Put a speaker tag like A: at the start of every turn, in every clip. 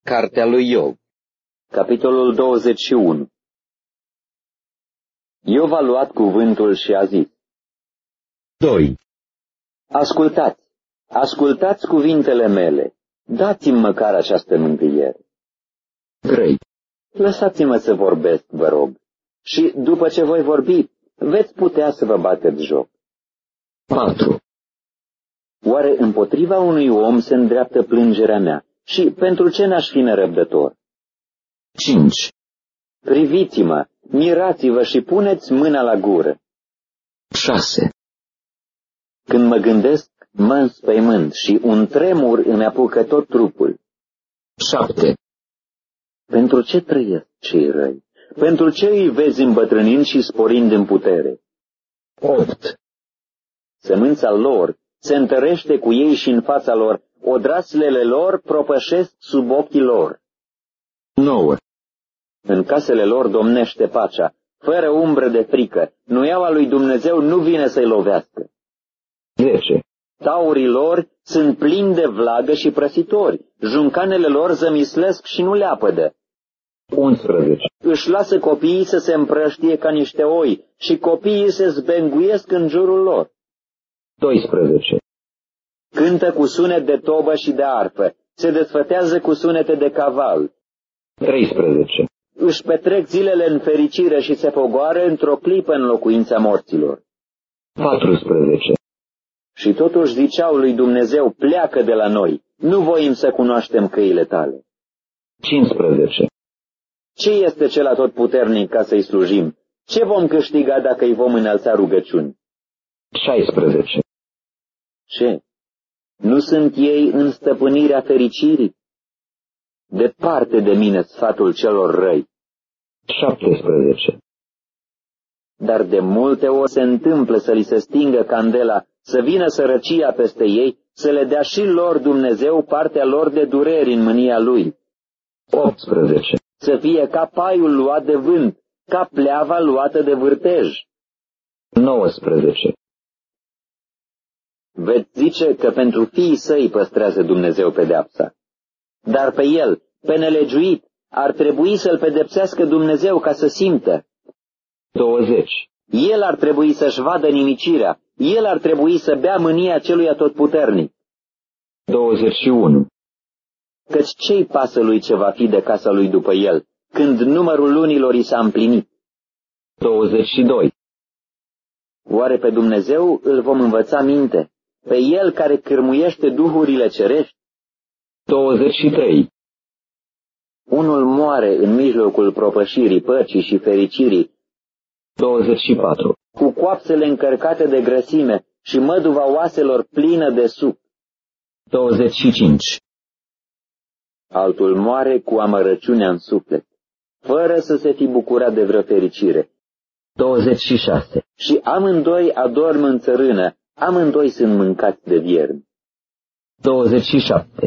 A: Cartea lui Iov, capitolul 21. Iov a luat cuvântul și a zis:
B: 2.
A: Ascultați cuvintele mele, dați-mi măcar această mângâiere.
B: 3.
A: Lăsați-mă să vorbesc, vă rog, și după ce voi vorbi, veți putea să vă bateți joc.
B: 4.
A: Oare împotriva unui om se îndreaptă plângerea mea și pentru ce n-aș fi nerăbdător?
B: 5.
A: Priviți-mă, mirați-vă și puneți mâna la gură.
B: 6.
A: Când mă gândesc, mă înspăimânt și un tremur îmi apucă tot trupul.
B: 7.
A: Pentru ce trăiesc cei răi? Pentru ce îi vezi îmbătrânind și sporind în putere?
B: 8.
A: Sămânța lor se întărește cu ei și în fața lor, odraslele lor propășesc sub ochii lor.
B: 9.
A: În casele lor domnește pacea, fără umbră de frică, nuiaua lui Dumnezeu nu vine să-i lovească.
B: 10.
A: Taurii lor sunt plini de vlagă și prăsitori, juncanele lor zămislesc și nu le apădă.
B: 11.
A: Își lasă copiii să se împrăștie ca niște oi și copiii se zbenguiesc în jurul lor.
B: 12.
A: Cântă cu sunet de tobă și de arfă, se desfătează cu sunete de caval.
B: 13.
A: Își petrec zilele în fericire și se pogoară într-o clipă în locuința morților.
B: 14.
A: Și totuși ziceau lui Dumnezeu: pleacă de la noi, nu voim să cunoaștem căile tale.
B: 15.
A: Ce este cel atotputernic ca să-i slujim? Ce vom câștiga dacă îi vom înălța rugăciuni?
B: 16.
A: Ce? Nu sunt ei în stăpânirea fericirii? Departe de mine sfatul celor răi.
B: 17.
A: Dar de multe ori se întâmplă să li se stingă candela, să vină sărăcia peste ei, să le dea și lor Dumnezeu partea lor de dureri în mânia Lui.
B: 18.
A: Să fie ca paiul luat de vânt, ca pleava luată de vârtej.
B: 19.
A: Veți zice că pentru fiii săi păstrează Dumnezeu pedeapsa. Dar pe el, pe nelegiuit, ar trebui să-l pedepsească Dumnezeu ca să simtă.
B: 20.
A: El ar trebui să-și vadă nimicirea, el ar trebui să bea mânia celui atotputernic.
B: 21.
A: Căci ce-i pasă lui ce va fi de casa lui după el, când numărul lunilor i s-a împlinit?
B: 22.
A: Oare pe Dumnezeu îl vom învăța minte, pe el care cârmuiește duhurile cerești?
B: 23.
A: Unul moare în mijlocul propășirii, păcii și fericirii,
B: 24.
A: cu coapsele încărcate de grăsime și măduva oaselor plină de suc.
B: 25.
A: Altul moare cu amărăciunea în suflet, fără să se fi bucurat de vreo fericire.
B: 26.
A: Și amândoi adorm în țărână, amândoi sunt mâncați de viermi.
B: 27.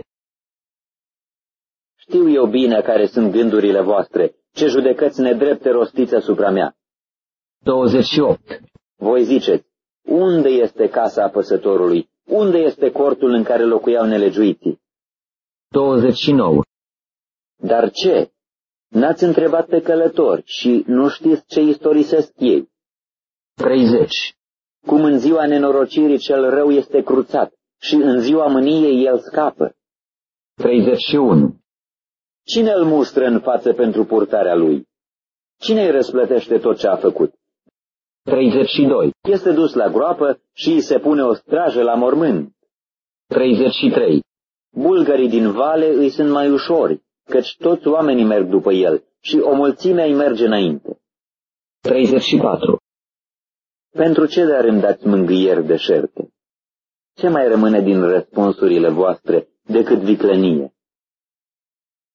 A: Știu eu bine care sunt gândurile voastre, ce judecăți nedrepte rostiți asupra mea.
B: 28.
A: Voi ziceți: unde este casa apăsătorului? Unde este cortul în care locuiau nelegiuiții?
B: 29.
A: Dar ce? N-ați întrebat pe călători și nu știți ce istorisesc ei?
B: 30.
A: Cum în ziua nenorocirii cel rău este cruțat și în ziua mâniei el scapă.
B: 31.
A: Cine îl mustră în față pentru purtarea lui? Cine îi răsplătește tot ce a făcut?
B: 32.
A: Este dus la groapă și îi se pune o strajă la mormânt.
B: 33.
A: Bulgării din vale îi sunt mai ușori, căci toți oamenii merg după el și o mulțime îi merge înainte.
B: 34.
A: Pentru ce dar îmi dați mângâieri deșerte? Ce mai rămâne din răspunsurile voastre decât viclănie?